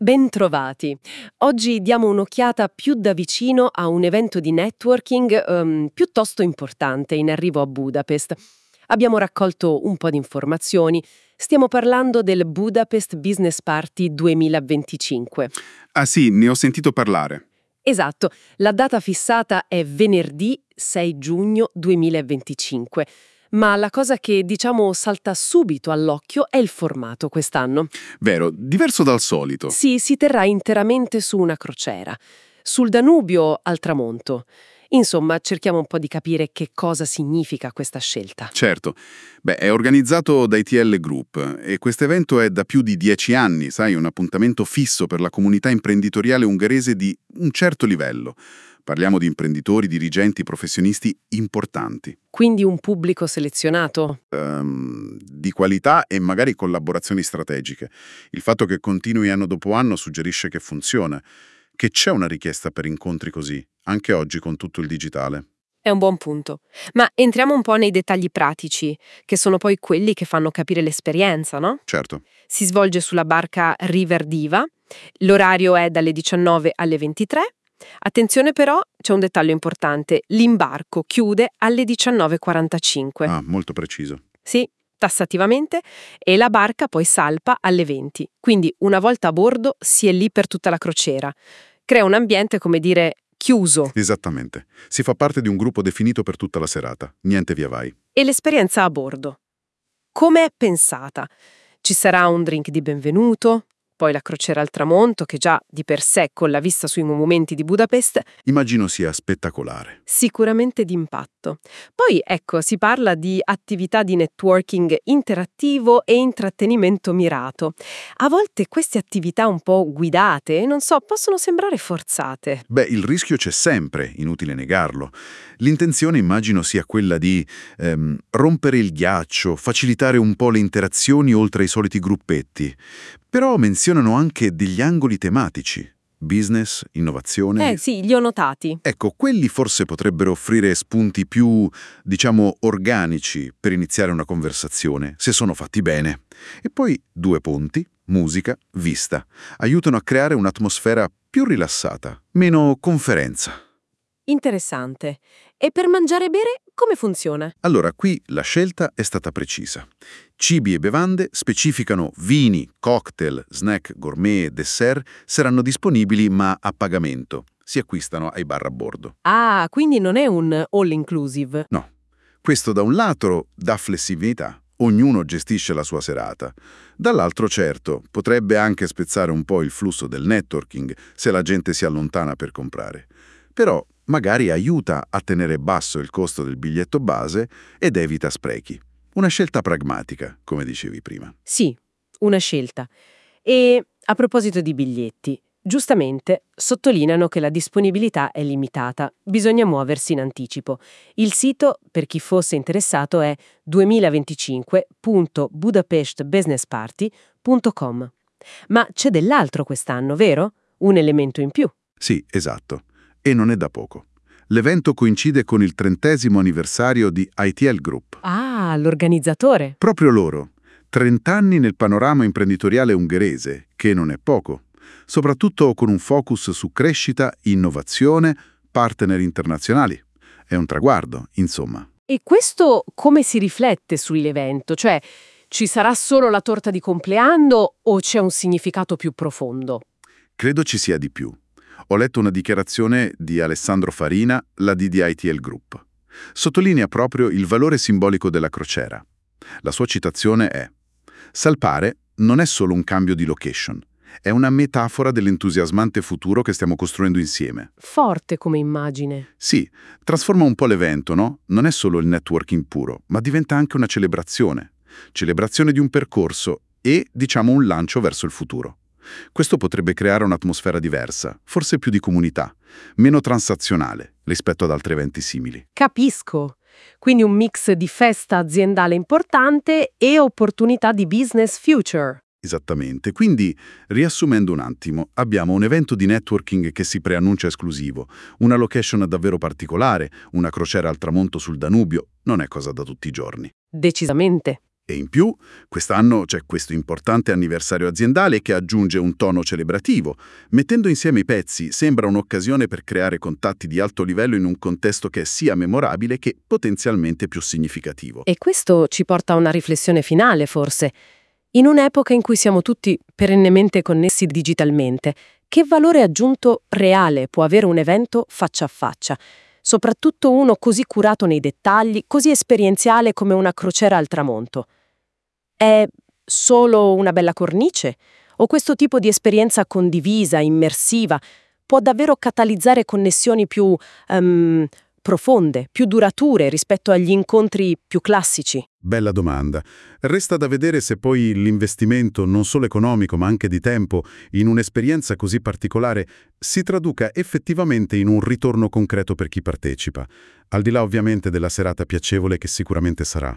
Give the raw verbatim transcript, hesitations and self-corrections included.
Bentrovati. Oggi diamo un'occhiata più da vicino a un evento di networking ehm, piuttosto importante in arrivo a Budapest. Abbiamo raccolto un po' di informazioni. Stiamo parlando del Budapest Business Party duemilaventicinque. Ah sì, ne ho sentito parlare. Esatto, la data fissata è venerdì sei giugno duemilaventicinque. Ma la cosa che, diciamo, salta subito all'occhio è il formato quest'anno. Vero, diverso dal solito. Sì, si terrà interamente su una crociera, sul Danubio al tramonto. Insomma, cerchiamo un po' di capire che cosa significa questa scelta. Certo. Beh, è organizzato da I T L Group e questo evento è da più di dieci anni, sai, un appuntamento fisso per la comunità imprenditoriale ungherese di un certo livello. Parliamo di imprenditori, dirigenti, professionisti importanti. Quindi un pubblico selezionato? Ehm, di qualità e magari collaborazioni strategiche. Il fatto che continui anno dopo anno suggerisce che funziona, che c'è una richiesta per incontri così, anche oggi con tutto il digitale. È un buon punto. Ma entriamo un po' nei dettagli pratici, che sono poi quelli che fanno capire l'esperienza, no? Certo. Si svolge sulla barca River Diva, l'orario è dalle diciannove alle ventitré. Attenzione però, c'è un dettaglio importante, l'imbarco chiude alle diciannove e quarantacinque. Ah, molto preciso. Sì, tassativamente, e la barca poi salpa alle venti. Quindi una volta a bordo si è lì per tutta la crociera. Crea un ambiente, come dire, chiuso. Esattamente. Si fa parte di un gruppo definito per tutta la serata. Niente via vai. E l'esperienza a bordo. Come è pensata? Ci sarà un drink di benvenuto, poi la crociera al tramonto, che già di per sé, con la vista sui monumenti di Budapest, Immagino sia spettacolare. sicuramente d'impatto. Poi, ecco, si parla di attività di networking interattivo e intrattenimento mirato. A volte queste attività un po' guidate, non so, possono sembrare forzate. Beh, il rischio c'è sempre, inutile negarlo. L'intenzione immagino sia quella di ehm, rompere il ghiaccio, facilitare un po' le interazioni oltre ai soliti gruppetti. Però menzionano anche degli angoli tematici. Business, innovazione. Eh sì, li ho notati. Ecco, quelli forse potrebbero offrire spunti più, diciamo, organici per iniziare una conversazione, se sono fatti bene. E poi due punti, musica, vista, aiutano a creare un'atmosfera più rilassata, meno conferenza. Interessante. E per mangiare e bere, come funziona? Allora, qui la scelta è stata precisa. Cibi e bevande specificano vini, cocktail, snack, gourmet e dessert saranno disponibili ma a pagamento. Si acquistano ai bar a bordo. Ah, quindi non è un all-inclusive. No. Questo da un lato dà flessibilità. Ognuno gestisce la sua serata. Dall'altro, certo, potrebbe anche spezzare un po' il flusso del networking se la gente si allontana per comprare. Però magari aiuta a tenere basso il costo del biglietto base ed evita sprechi. Una scelta pragmatica, come dicevi prima. Sì, una scelta. E a proposito di biglietti, giustamente sottolineano che la disponibilità è limitata, bisogna muoversi in anticipo. Il sito, per chi fosse interessato, è duemilaventicinque punto budapestbusinessparty punto com. Ma c'è dell'altro quest'anno, vero? Un elemento in più. Sì, esatto. E non è da poco. L'evento coincide con il trentesimo anniversario di I T L Group. Ah, l'organizzatore. Proprio loro. trent'anni nel panorama imprenditoriale ungherese, che non è poco. Soprattutto con un focus su crescita, innovazione, partner internazionali. È un traguardo, insomma. E questo come si riflette sull'evento? Cioè, ci sarà solo la torta di compleanno o c'è un significato più profondo? Credo ci sia di più. Ho letto una dichiarazione di Alessandro Farina, la D di I T L Group. Sottolinea proprio il valore simbolico della crociera. La sua citazione è: «Salpare non è solo un cambio di location, è una metafora dell'entusiasmante futuro che stiamo costruendo insieme». Forte come immagine. Sì, trasforma un po' l'evento, no? Non è solo il networking puro, ma diventa anche una celebrazione. Celebrazione di un percorso e, diciamo, un lancio verso il futuro. Questo potrebbe creare un'atmosfera diversa, forse più di comunità, meno transazionale rispetto ad altri eventi simili. Capisco. Quindi un mix di festa aziendale importante e opportunità di business future. Esattamente. Quindi, riassumendo un attimo, abbiamo un evento di networking che si preannuncia esclusivo, una location davvero particolare, una crociera al tramonto sul Danubio, non è cosa da tutti i giorni. Decisamente. E in più, quest'anno c'è questo importante anniversario aziendale che aggiunge un tono celebrativo. Mettendo insieme i pezzi sembra un'occasione per creare contatti di alto livello in un contesto che è sia memorabile che potenzialmente più significativo. E questo ci porta a una riflessione finale, forse. In un'epoca in cui siamo tutti perennemente connessi digitalmente, che valore aggiunto reale può avere un evento faccia a faccia? Soprattutto uno così curato nei dettagli, così esperienziale come una crociera al tramonto. È solo una bella cornice? O questo tipo di esperienza condivisa, immersiva, può davvero catalizzare connessioni più ehm, profonde, più durature rispetto agli incontri più classici? Bella domanda. Resta da vedere se poi l'investimento, non solo economico ma anche di tempo, in un'esperienza così particolare si traduca effettivamente in un ritorno concreto per chi partecipa, al di là ovviamente della serata piacevole che sicuramente sarà.